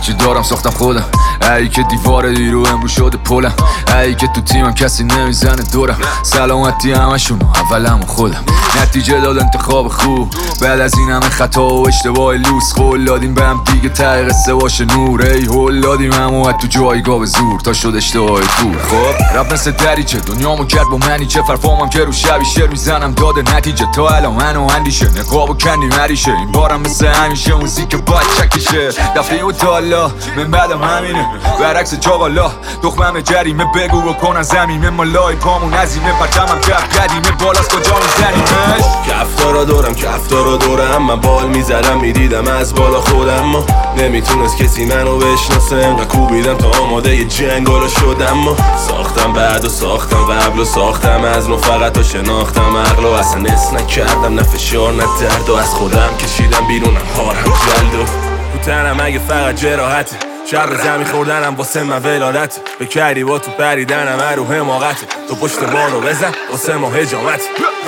هرچی دارم ساختم خودم. ای که دیوار دیرو امرو شده پلم، ای که تو تیمم کسی نمیزنه دورم. سلامتی همشون اولم خودم. نتیجه داد انتخاب خوب بعد از این همه خطا و اشتباه لوس. قول دادیم به هم دیگه ته قصه باشه نور. ای هول دادیم همو تو جایگاه به زور تا شد اشتباه دور. خب رب مثل دریچه دنیامو کرد با منی چه فرفامم که رو شبی شعر میزنم داده نتیجه. تا الان منو اندیشه نقاب و کندی مریشه. این بارم مثل همیشه موزیک باید چکشه. دفعه و تالا من بعدم همینه برعکس چاقالا. دخمم جریمه بگو بکنن زمینه مالای پامون عظیمه. پرچمم کف قدیمه بالاست کجا میزنیمش. کفتارا دورم من بال میزدم میدیدم از بالا خودم. ما نمیتونست کسی منو بشناسه. انقدر کوبیدم تا آماده ی جنگارا شدم. ما ساختم بعد و ساختم قبل و ساختم از نو فقط تا شناختم عقل و اصلا نس نکردم. نه فشار نه درد و از خودم کشیدم بیرونم هارم جلد و تو تنم اگه فقط جراحته. شر زمین خوردنم واسه من ولادت. بکردی با تو پریدنم رو حماقته. تو پشت بارو بزن واسه ما هجامت.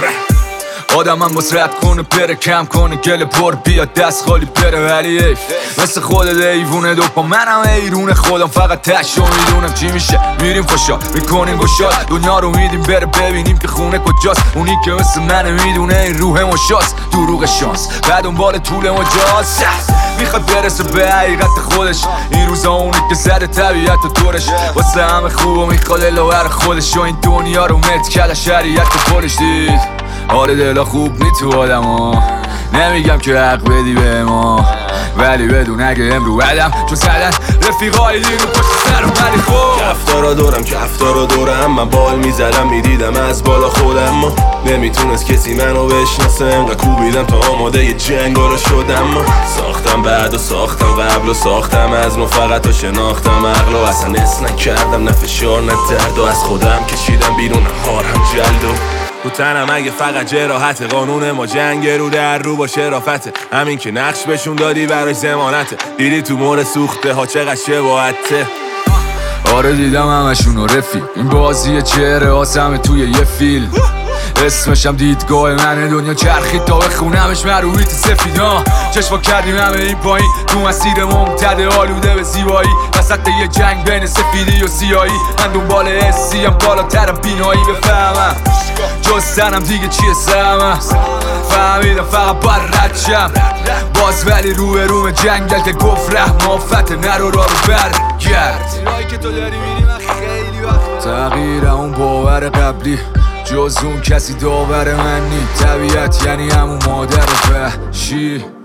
آدم هم باز رد کنه بره کم کنه گل پر بیاد دست خالی بره. ولی ایف مثل خودت ایوونه دوپا منم ایرونه خودم فقط تشو میدونم چی میشه. میریم خوشا میکنیم گشاد دنیا رو میدیم بره ببینیم که خونه کجاست. اونی که مثل منه میدونه این روح مشاست. دروغ شانس بعد دنبال طول مجاز میخواد برسه به حقیقت خودش. این روزا اونی که زده طبیعت و دورش واسه همه خوب و میخواد الاور خودش. و این دنیا رو مت کده شریعت و پولش دید. آره دلا خوب نی تو آدم ها. نمیگم که حق بدی به ما ولی بدون اگه امرو بدم چون زدن رفیقای دیرو پشت سرم. ولی خوب کفتارا دورم من بال میزدم میدیدم از بالا خودم. ما نمیتونست کسی منو بشناسه. انقدر کوبیدم تا آماده ی جنگارا شدم. ما ساختم بعد و ساختم قبل و ساختم از نو فقط تا شناختم عقل و اصلا نس نکردم. نه فشار نه درد و از خودم کشیدم بیرونم هارم جلد و تو تنم اگه فقط جراحته. قانون ما جنگ رو در رو با شرافته. همین که نقش بهشون دادی براش ضمانته. دیدی تو مور سوخته ها چقدر شباهته. آره دیدم همشونو رفیق. این بازی چهره آسمه توی یه فیلم. اسمشم دیدگاه منه دنیا چرخید تا بخونمش مرویت سفیدا. چشما کردیم همه این پایین تو مسیر ممتد آلوده به زیبایی. وسط یه جنگ بین سفیدی و سیایی. من دنبال حسی هم بالاترم بینایی بفهمم جستنم دیگه چیه سهمم. فهمیدم فقط باید رد شم باز ولی روی روم جنگل که گفت رحمافت نرو را رو برگرد. که تو داری میری من خیلی وقت تغییر اون باور قبلی جز اون کسی داور من نی. طبیعت یعنی همون مادر وحشی.